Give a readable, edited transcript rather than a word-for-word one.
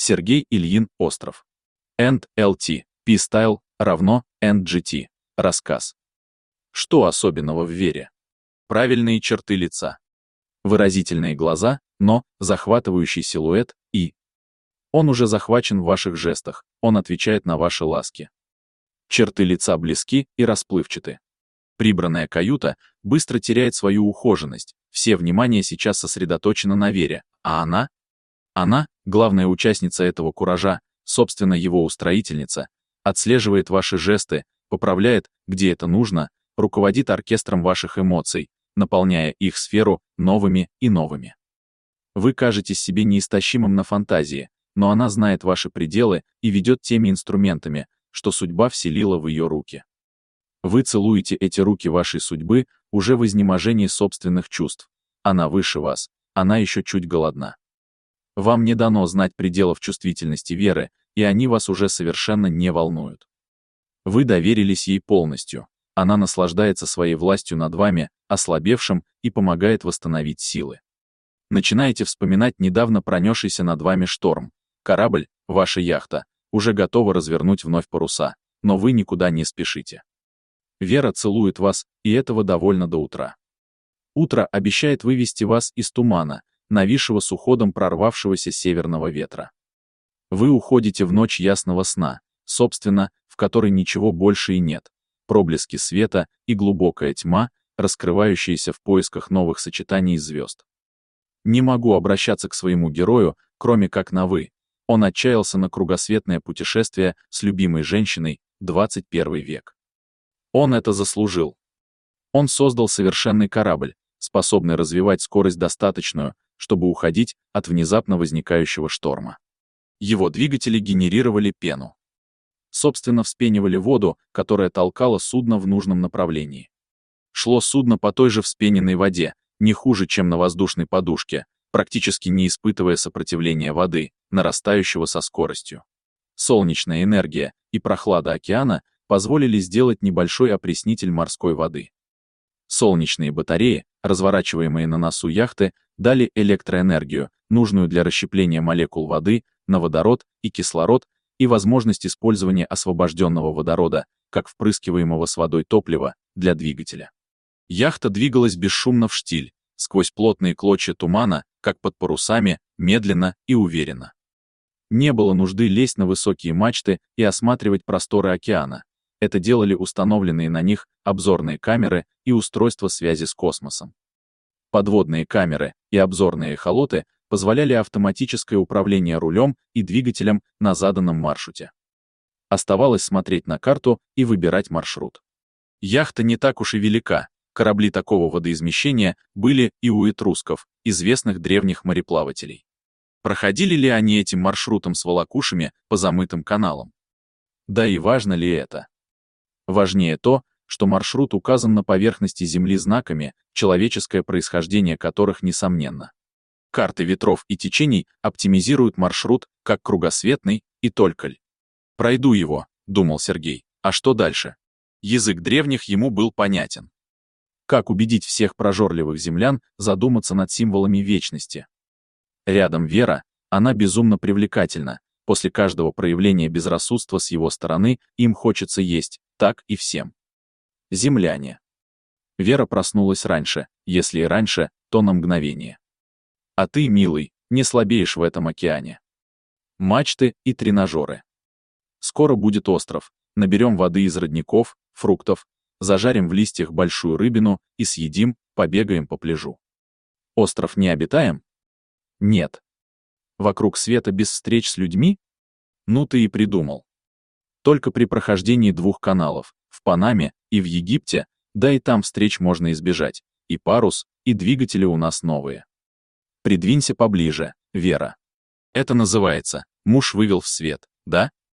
Сергей Ильин, Остров. End.lt. P-Style равно End.gt. Рассказ. Что особенного в Вере? Правильные черты лица. Выразительные глаза, но захватывающий силуэт и... Он уже захвачен в ваших жестах, он отвечает на ваши ласки. Черты лица близки и расплывчаты. Прибранная каюта быстро теряет свою ухоженность, все внимание сейчас сосредоточено на Вере, а она, главная участница этого куража, собственно его устроительница, отслеживает ваши жесты, поправляет, где это нужно, руководит оркестром ваших эмоций, наполняя их сферу новыми и новыми. Вы кажетесь себе неистощимым на фантазии, но она знает ваши пределы и ведет теми инструментами, что судьба вселила в ее руки. Вы целуете эти руки вашей судьбы уже в изнеможении собственных чувств. Она выше вас, она еще чуть голодна. Вам не дано знать пределов чувствительности Веры, и они вас уже совершенно не волнуют. Вы доверились ей полностью. Она наслаждается своей властью над вами, ослабевшим, и помогает восстановить силы. Начинаете вспоминать недавно пронесшийся над вами шторм. Корабль, ваша яхта, уже готова развернуть вновь паруса, но вы никуда не спешите. Вера целует вас, и этого довольно до утра. Утро обещает вывести вас из тумана, нависшего с уходом прорвавшегося северного ветра. Вы уходите в ночь ясного сна, собственно, в которой ничего больше и нет. Проблески света и глубокая тьма, раскрывающиеся в поисках новых сочетаний звезд. Не могу обращаться к своему герою, кроме как на «вы». Он отчаялся на кругосветное путешествие с любимой женщиной, 21 век. Он это заслужил. Он создал совершенный корабль, способный развивать скорость достаточную, чтобы уходить от внезапно возникающего шторма. Его двигатели генерировали пену. Собственно, вспенивали воду, которая толкала судно в нужном направлении. Шло судно по той же вспененной воде, не хуже, чем на воздушной подушке, практически не испытывая сопротивления воды, нарастающего со скоростью. Солнечная энергия и прохлада океана позволили сделать небольшой опреснитель морской воды. Солнечные батареи, разворачиваемые на носу яхты, дали электроэнергию, нужную для расщепления молекул воды на водород и кислород, и возможность использования освобожденного водорода, как впрыскиваемого с водой топлива, для двигателя. Яхта двигалась бесшумно в штиль, сквозь плотные клочья тумана, как под парусами, медленно и уверенно. Не было нужды лезть на высокие мачты и осматривать просторы океана. Это делали установленные на них обзорные камеры и устройства связи с космосом. Подводные камеры и обзорные эхолоты позволяли автоматическое управление рулем и двигателем на заданном маршруте. Оставалось смотреть на карту и выбирать маршрут. Яхта не так уж и велика. Корабли такого водоизмещения были и у этрусков, известных древних мореплавателей. Проходили ли они этим маршрутом с волокушами по замытым каналам? Да и важно ли это? Важнее то, что маршрут указан на поверхности Земли знаками, человеческое происхождение которых несомненно. Карты ветров и течений оптимизируют маршрут как кругосветный и только ль. «Пройду его», — думал Сергей, — «а что дальше?» Язык древних ему был понятен. Как убедить всех прожорливых землян задуматься над символами вечности? Рядом Вера, она безумно привлекательна. После каждого проявления безрассудства с его стороны им хочется есть, так и всем. Земляне. Вера проснулась раньше, если и раньше, то на мгновение. А ты, милый, не слабеешь в этом океане. Мачты и тренажеры. Скоро будет остров, наберем воды из родников, фруктов, зажарим в листьях большую рыбину и съедим, побегаем по пляжу. Остров не обитаем? Нет. Вокруг света без встреч с людьми? Ну ты и придумал. Только при прохождении 2 каналов, в Панаме и в Египте, да и там встреч можно избежать, и парус, и двигатели у нас новые. Придвинься поближе, Вера. Это называется «муж вывел в свет», да?